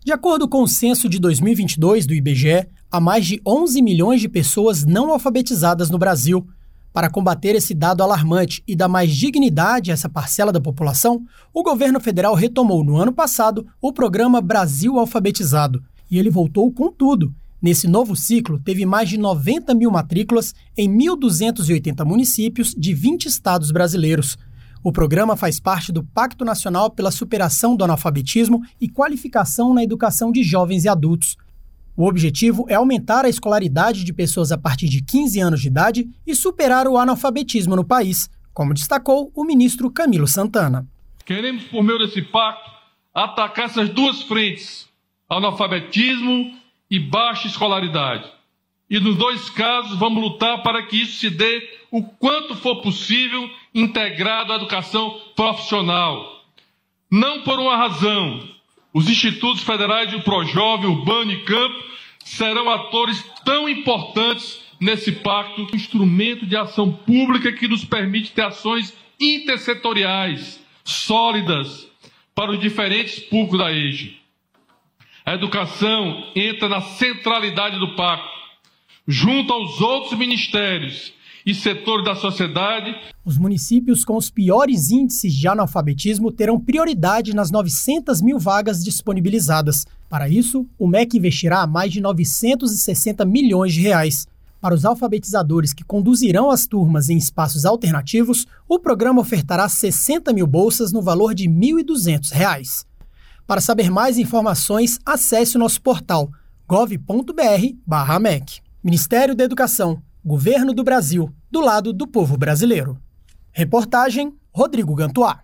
De acordo com o censo de 2022 do IBGE, há mais de 11 milhões de pessoas não alfabetizadas no Brasil. Para combater esse dado alarmante e dar mais dignidade a essa parcela da população, o governo federal retomou no ano passado o programa Brasil Alfabetizado. E ele voltou com tudo. Nesse novo ciclo, teve mais de 90 mil matrículas em 1.280 municípios de 20 estados brasileiros. O programa faz parte do Pacto Nacional pela Superação do Analfabetismo e Qualificação na Educação de Jovens e Adultos. O objetivo é aumentar a escolaridade de pessoas a partir de 15 anos de idade e superar o analfabetismo no país, como destacou o ministro Camilo Santana. Queremos, por meio desse pacto, atacar essas duas frentes, analfabetismo e baixa escolaridade. E nos dois casos vamos lutar para que isso se dê o quanto for possível integrado à educação profissional. Não por uma razão. Os institutos federais de Projovem, Urbano e Campo serão atores tão importantes nesse pacto, um instrumento de ação pública que nos permite ter ações intersetoriais, sólidas, para os diferentes públicos da EJA. A educação entra na centralidade do pacto, junto aos outros ministérios e setores da sociedade. Os municípios com os piores índices de analfabetismo terão prioridade nas 900 mil vagas disponibilizadas. Para isso, o MEC investirá mais de 960 milhões de reais. Para os alfabetizadores que conduzirão as turmas em espaços alternativos, o programa ofertará 60 mil bolsas no valor de R$ 1.200. Para saber mais informações, acesse o nosso portal gov.br/MEC. Ministério da Educação, Governo do Brasil, do lado do povo brasileiro. Reportagem Rodrigo Gantuá.